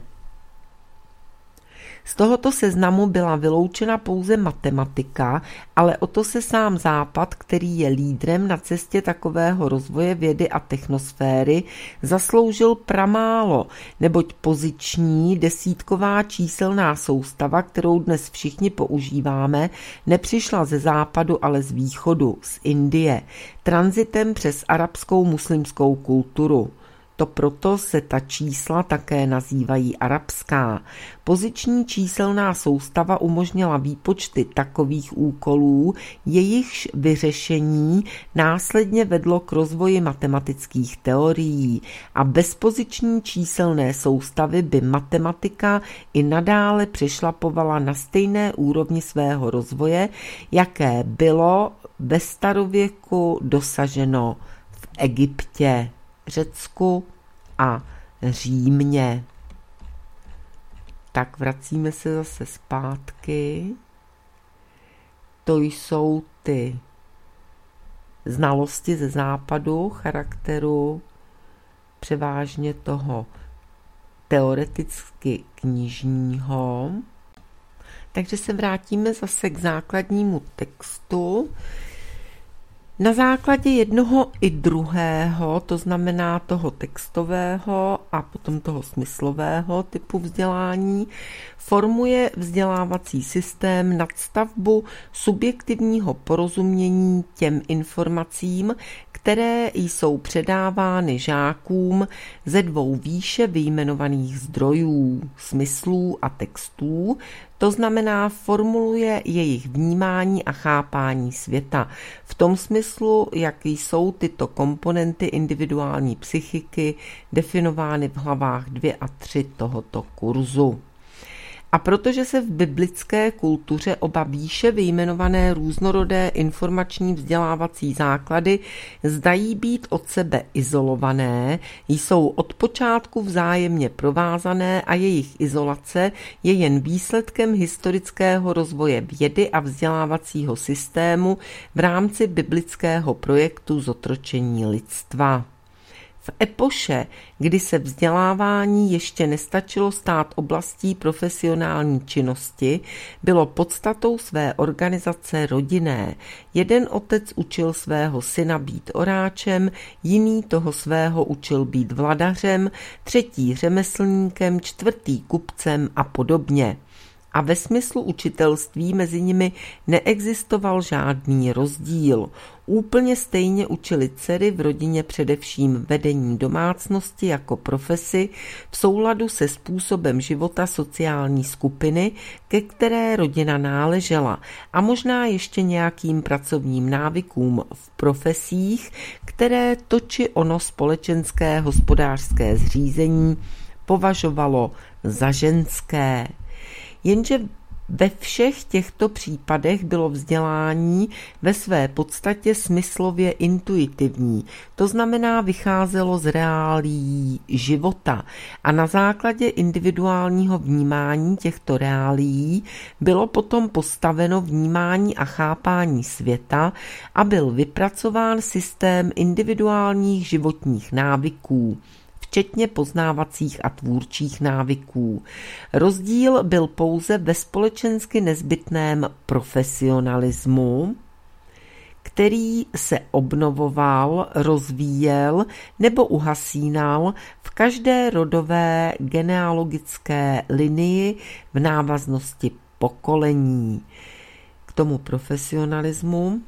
Z tohoto seznamu byla vyloučena pouze matematika, ale o to se sám Západ, který je lídrem na cestě takového rozvoje vědy a technosféry, zasloužil pramálo, neboť poziční desítková číselná soustava, kterou dnes všichni používáme, nepřišla ze západu, ale z východu, z Indie, tranzitem přes arabskou muslimskou kulturu. To proto se ta čísla také nazývají arabská. Poziční číselná soustava umožnila výpočty takových úkolů, jejichž vyřešení následně vedlo k rozvoji matematických teorií a bez poziční číselné soustavy by matematika i nadále přešlapovala na stejné úrovni svého rozvoje, jaké bylo ve starověku dosaženo v Egyptě, Řecku a Římě. Tak vracíme se zase zpátky. To jsou ty znalosti ze západu, charakteru převážně toho teoreticky knižního. Takže se vrátíme zase k základnímu textu. Na základě jednoho i druhého, to znamená toho textového a potom toho smyslového typu vzdělání, formuje vzdělávací systém nadstavbu subjektivního porozumění těm informacím, které jsou předávány žákům ze dvou výše vyjmenovaných zdrojů, smyslů a textů, to znamená formuluje jejich vnímání a chápání světa v tom smyslu, jak jsou tyto komponenty individuální psychiky definovány v hlavách dvě a tři tohoto kurzu. A protože se v biblické kultuře oba výše vyjmenované různorodé informační vzdělávací základy zdají být od sebe izolované, jsou od počátku vzájemně provázané a jejich izolace je jen výsledkem historického rozvoje vědy a vzdělávacího systému v rámci biblického projektu zotročení lidstva. V epoše, kdy se vzdělávání ještě nestačilo stát oblastí profesionální činnosti, bylo podstatou své organizace rodinné. Jeden otec učil svého syna být oráčem, jiný toho svého učil být vladařem, třetí řemeslníkem, čtvrtý kupcem a podobně. A ve smyslu učitelství mezi nimi neexistoval žádný rozdíl. Úplně stejně učili dcery v rodině především vedení domácnosti jako profesi v souladu se způsobem života sociální skupiny, ke které rodina náležela, a možná ještě nějakým pracovním návykům v profesích, které to či ono společenské hospodářské zřízení považovalo za ženské. Jenže ve všech těchto případech bylo vzdělání ve své podstatě smyslově intuitivní, to znamená vycházelo z reálií života a na základě individuálního vnímání těchto reálií bylo potom postaveno vnímání a chápání světa a byl vypracován systém individuálních životních návyků, včetně poznávacích a tvůrčích návyků. Rozdíl byl pouze ve společensky nezbytném profesionalismu, který se obnovoval, rozvíjel nebo uhasínal v každé rodové genealogické linii v návaznosti pokolení. K tomu profesionalismu.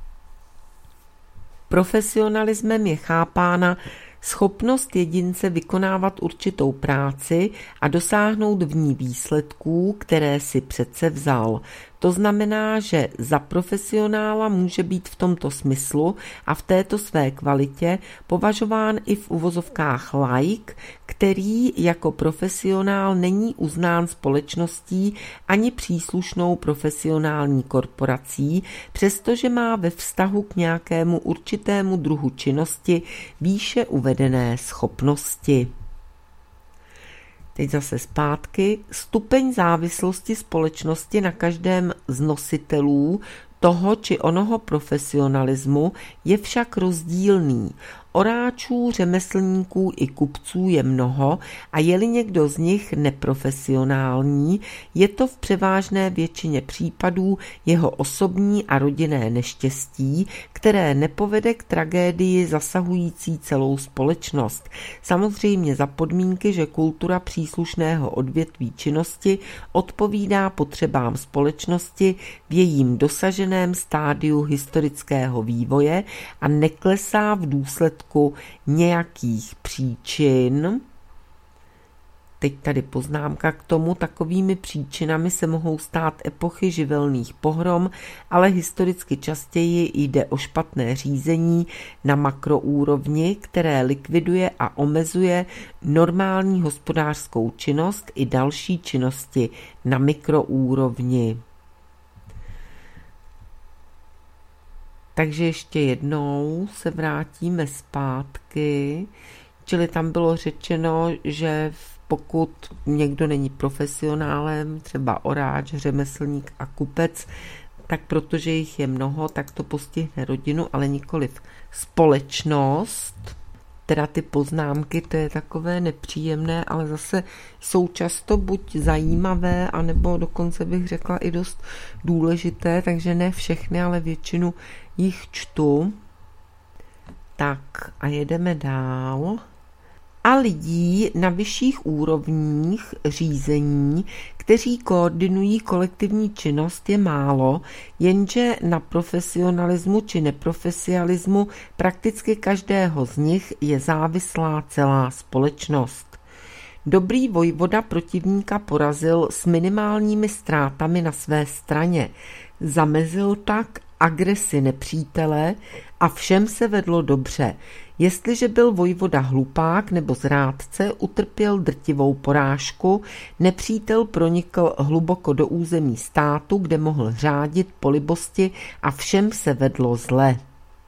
Profesionalismem je chápána schopnost jedince vykonávat určitou práci a dosáhnout v ní výsledků, které si přece vzal. To znamená, že za profesionála může být v tomto smyslu a v této své kvalitě považován i v uvozovkách laik, který jako profesionál není uznán společností ani příslušnou profesionální korporací, přestože má ve vztahu k nějakému určitému druhu činnosti výše uvedené schopnosti. Teď zase zpátky. Stupeň závislosti společnosti na každém z nositelů toho či onoho profesionalismu je však rozdílný. Oráčů, řemeslníků i kupců je mnoho a je-li někdo z nich neprofesionální, je to v převážné většině případů jeho osobní a rodinné neštěstí, které nepovede k tragédii zasahující celou společnost. Samozřejmě za podmínky, že kultura příslušného odvětví činnosti odpovídá potřebám společnosti v jejím dosaženém stádiu historického vývoje a neklesá v důsledku nějakých příčin. Teď tady poznámka k tomu, takovými příčinami se mohou stát epochy živelných pohrom, ale historicky častěji jde o špatné řízení na makroúrovni, které likviduje a omezuje normální hospodářskou činnost i další činnosti na mikroúrovni. Takže ještě jednou se vrátíme zpátky, čili tam bylo řečeno, že pokud někdo není profesionálem, třeba oráč, řemeslník a kupec, tak protože jich je mnoho, tak to postihne rodinu, ale nikoliv společnost. Teda ty poznámky, to je takové nepříjemné, ale zase jsou často buď zajímavé, anebo dokonce bych řekla i dost důležité, takže ne všechny, ale většinu jich čtu. Tak a jedeme dál. A lidí na vyšších úrovních řízení, kteří koordinují kolektivní činnost, je málo, jenže na profesionalismu či neprofesionalismu prakticky každého z nich je závislá celá společnost. Dobrý vojvoda protivníka porazil s minimálními ztrátami na své straně, zamezil tak agresi nepřítele a všem se vedlo dobře. Jestliže byl vojvoda hlupák nebo zrádce, utrpěl drtivou porážku, nepřítel pronikl hluboko do území státu, kde mohl řádit po libosti a všem se vedlo zle.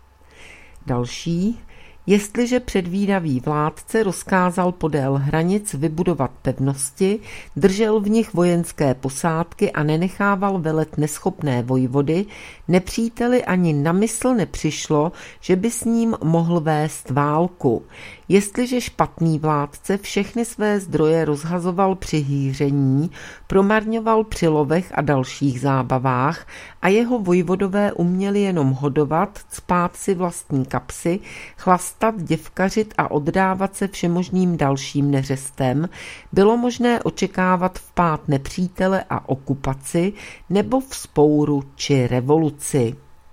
Další. Jestliže předvídavý vládce rozkázal podél hranic vybudovat pevnosti, držel v nich vojenské posádky a nenechával velet neschopné vojvody, nepříteli ani na mysl nepřišlo, že by s ním mohl vést válku. Jestliže špatný vládce všechny své zdroje rozhazoval při hýření, promarňoval při lovech a dalších zábavách a jeho vojvodové uměli jenom hodovat, cpát si vlastní kapsy, chlastat, děvkařit a oddávat se všemožným dalším neřestem, bylo možné očekávat vpád nepřítele a okupaci nebo vzpouru či revoluci.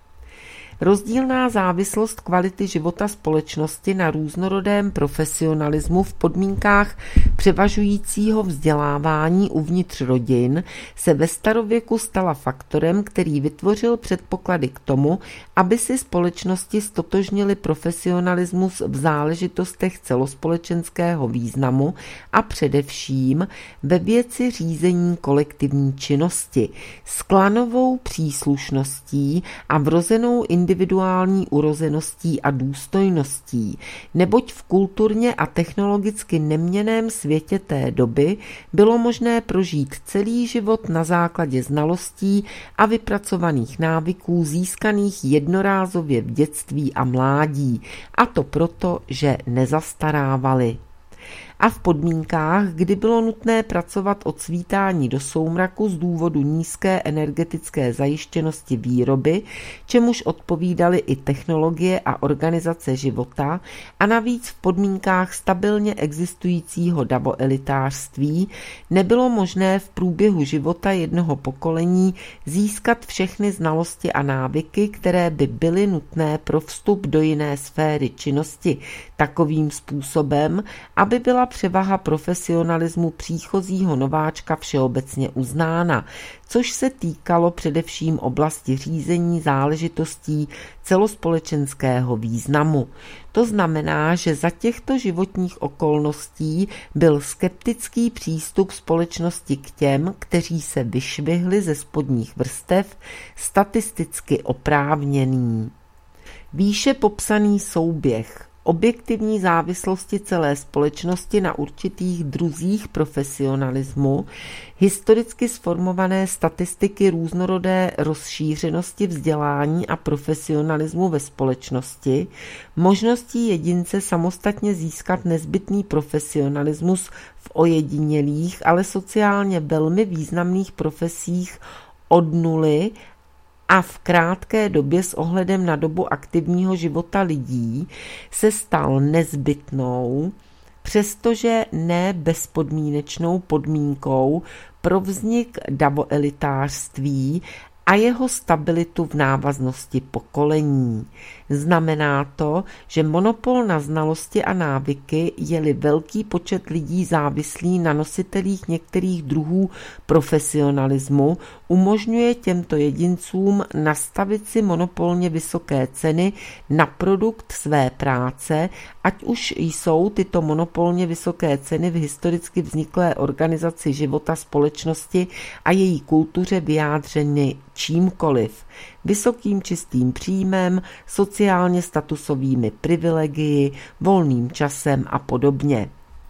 Rozdílná závislost kvality života společnosti na různorodém profesionalismu v podmínkách převažujícího vzdělávání uvnitř rodin se ve starověku stala faktorem, který vytvořil předpoklady k tomu, aby si společnosti stotožnili profesionalismus v záležitostech celospolečenského významu a především ve věci řízení kolektivní činnosti s klanovou příslušností a vrozenou individuální urozeností a důstojností, neboť v kulturně a technologicky neměnném světě té doby bylo možné prožít celý život na základě znalostí a vypracovaných návyků získaných jednorázově v dětství a mládí, a to proto, že nezastarávaly. A v podmínkách, kdy bylo nutné pracovat od svítání do soumraku z důvodu nízké energetické zajištěnosti výroby, čemuž odpovídaly i technologie a organizace života, a navíc v podmínkách stabilně existujícího davoelitářství, nebylo možné v průběhu života jednoho pokolení získat všechny znalosti a návyky, které by byly nutné pro vstup do jiné sféry činnosti takovým způsobem, aby byla převaha profesionalismu příchozího nováčka všeobecně uznána, což se týkalo především oblasti řízení záležitostí celospolečenského významu. To znamená, že za těchto životních okolností byl skeptický přístup společnosti k těm, kteří se vyšvihli ze spodních vrstev, statisticky oprávněný. Výše popsaný souběh objektivní závislosti celé společnosti na určitých druzích profesionalismu, historicky sformované statistiky různorodé rozšířenosti vzdělání a profesionalismu ve společnosti, možností jedince samostatně získat nezbytný profesionalismus v ojedinělých, ale sociálně velmi významných profesích od nuly a v krátké době s ohledem na dobu aktivního života lidí se stal nezbytnou, přestože ne bezpodmínečnou podmínkou pro vznik davoelitářství a jeho stabilitu v návaznosti pokolení. Znamená to, že monopol na znalosti a návyky, je-li velký počet lidí závislý na nositelích některých druhů profesionalismu, umožňuje těmto jedincům nastavit si monopolně vysoké ceny na produkt své práce, ať už jsou tyto monopolně vysoké ceny v historicky vzniklé organizaci života společnosti a její kultuře vyjádřeny čímkoliv, vysokým čistým příjmem, sociálně statusovými privilegii, volným časem a podobně.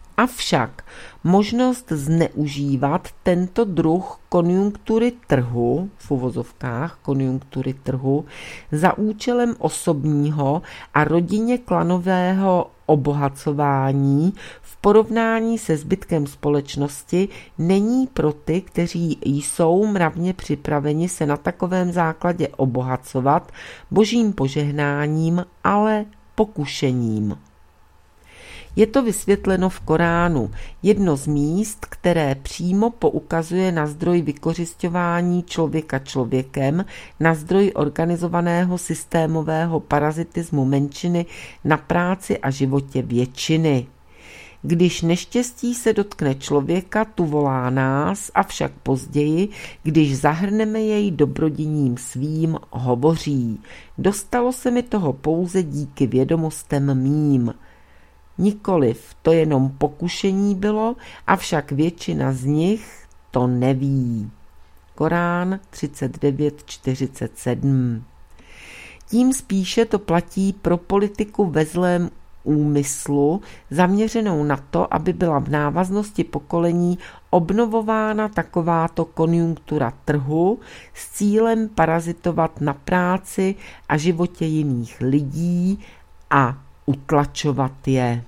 Avšak možnost zneužívat tento druh konjunktury trhu, v uvozovkách konjunktury trhu, za účelem osobního a rodině klanového obohacování v porovnání se zbytkem společnosti není pro ty, kteří jsou mravně připraveni se na takovém základě obohacovat, božím požehnáním, ale pokušením. Je to vysvětleno v Koránu, jedno z míst, které přímo poukazuje na zdroj vykořisťování člověka člověkem, na zdroj organizovaného systémového parazitismu menšiny na práci a životě většiny. Když neštěstí se dotkne člověka, tu volá nás, avšak později, když zahrneme jej dobrodiním svým, hovoří. Dostalo se mi toho pouze díky vědomostem mým. Nikoliv, to jenom pokušení bylo, avšak většina z nich to neví. Korán třicet devět čtyřicet sedm. Tím spíše to platí pro politiku ve zlém úmyslu, zaměřenou na to, aby byla v návaznosti pokolení obnovována takováto konjunktura trhu s cílem parazitovat na práci a životě jiných lidí a utlačovat je.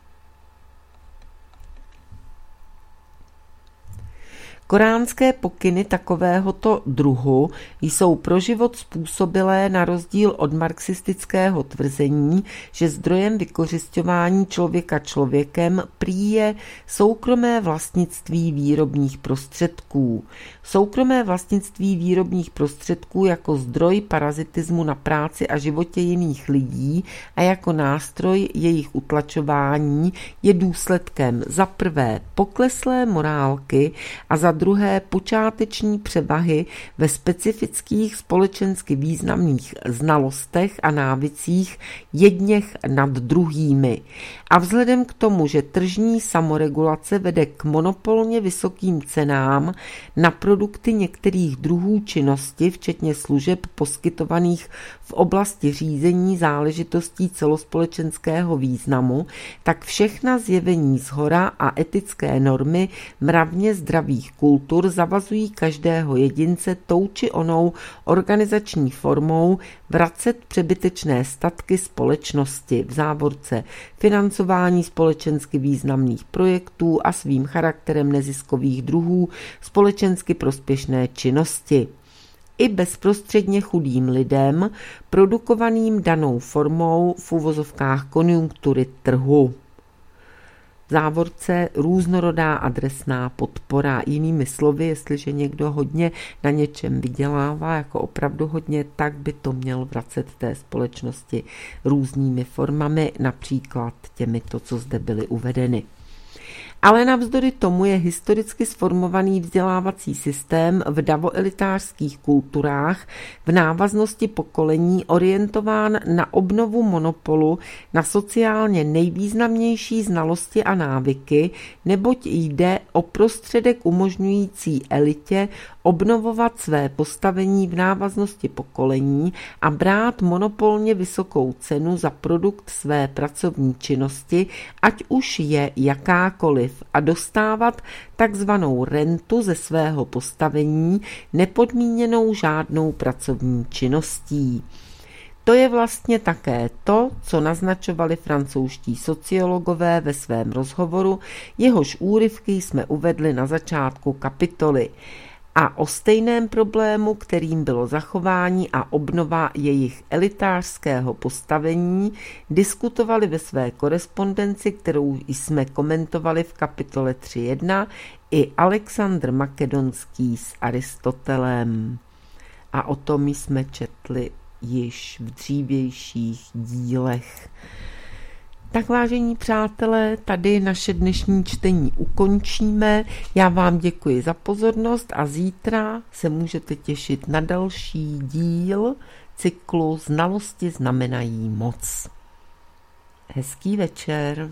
Koránské pokyny takovéhoto druhu jsou pro život způsobilé na rozdíl od marxistického tvrzení, že zdrojem vykořisťování člověka člověkem prý je soukromé vlastnictví výrobních prostředků. Soukromé vlastnictví výrobních prostředků jako zdroj parazitismu na práci a životě jiných lidí a jako nástroj jejich utlačování je důsledkem za prvé pokleslé morálky a za druhé počáteční převahy ve specifických společensky významných znalostech a návycích jedněch nad druhými. A vzhledem k tomu, že tržní samoregulace vede k monopolně vysokým cenám na produkty některých druhů činnosti, včetně služeb poskytovaných v oblasti řízení záležitostí celospolečenského významu, tak všechna zjevení shora a etické normy mravně zdravých kultur zavazují každého jedince tou či onou organizační formou vracet přebytečné statky společnosti v závorce financování společensky významných projektů a svým charakterem neziskových druhů společensky prospěšné činnosti. I bezprostředně chudým lidem, produkovaným danou formou v uvozovkách konjunktury trhu. V závorce různorodá adresná podpora. Jinými slovy, jestliže někdo hodně na něčem vydělává, jako opravdu hodně, tak by to měl vracet té společnosti různými formami, například těmito, co zde byly uvedeny. Ale navzdory tomu je historicky sformovaný vzdělávací systém v davoelitářských kulturách v návaznosti pokolení orientován na obnovu monopolu na sociálně nejvýznamnější znalosti a návyky, neboť jde o prostředek umožňující elitě obnovovat své postavení v návaznosti pokolení a brát monopolně vysokou cenu za produkt své pracovní činnosti, ať už je jakákoliv, a dostávat takzvanou rentu ze svého postavení nepodmíněnou žádnou pracovní činností. To je vlastně také to, co naznačovali francouzští sociologové ve svém rozhovoru, jehož úryvky jsme uvedli na začátku kapitoly. A o stejném problému, kterým bylo zachování a obnova jejich elitářského postavení, diskutovali ve své korespondenci, kterou jsme komentovali v kapitole tři jedna, i Alexandr Makedonský s Aristotelem. A o tom jsme četli již v dřívějších dílech. Tak vážení přátelé, tady naše dnešní čtení ukončíme. Já vám děkuji za pozornost a zítra se můžete těšit na další díl cyklu Znalosti znamenají moc. Hezký večer.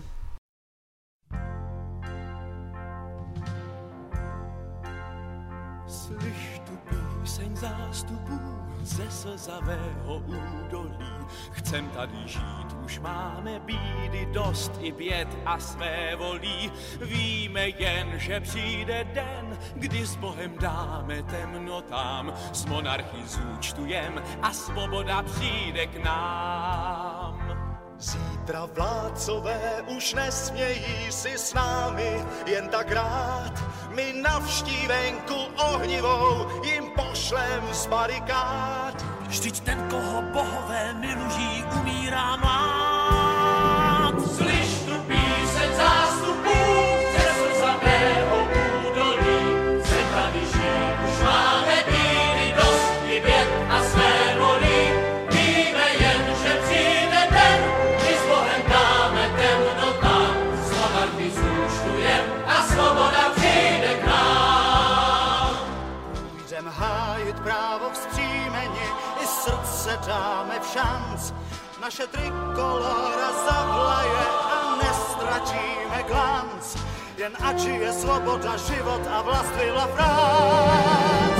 Slyš tu píseň zástupů ze slzavého údolí. Chcem tady žít, už máme bídy dost i běd a své volí. Víme jen, že přijde den, kdy s Bohem dáme temnotám, s monarchy zúčtujem a svoboda přijde k nám. Zítra vládcové už nesmějí si s námi jen tak rád. My navštívenku ohnivou jim pošlem z barikád. Vždyť ten, koho bohové milují, umírá mlád. nedáme v šanc. Naše trikolora zavlaje a nestratíme glanc. Jen ať je svoboda, život a vlast, Viva France!